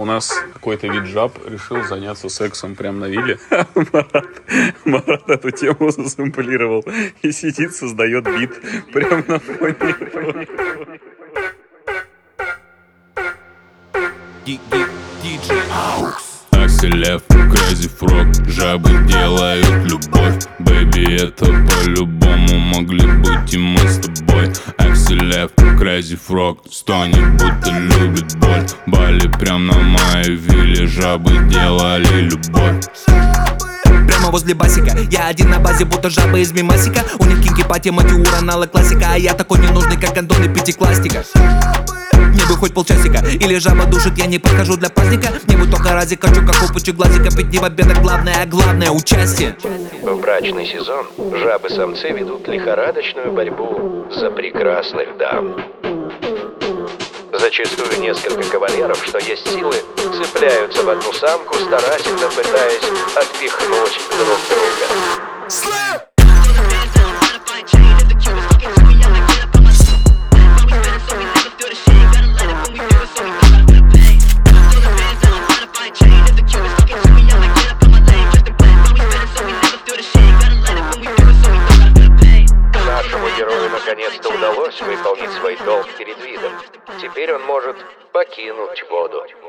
нас какой-то вид жаб решил заняться сексом прямо на вилле. Марат эту тему засэмплировал и сидит, создает бит прямо на фоне. Акселев, Crazy Frog, жабы делают любовь. Бэйби, это по-любому могли быть и мы с тобой. Акселев, Crazy Frog, стонет, будто любит боль. Бали прям на моей вилле, жабы делали любовь. Прямо возле басика, я один на базе, будто жаба из мимасика. У них кинки-пати, матиура, нала классика. А я такой ненужный, как гондоны пятиклассника. Мне бы хоть полчасика, или жаба душит, я не подхожу для праздника. Мне бы только разик, хочу как опучи глазика. Ведь не победа главное, а главное участие. В брачный сезон жабы-самцы ведут лихорадочную борьбу за прекрасных дам. Зачастую несколько кавалеров, что есть силы, цепляются в одну самку, старательно пытаясь отпихнуть друг друга. Нашему герою наконец-то удалось выполнить свой долг перед видом. Теперь он может покинуть воду.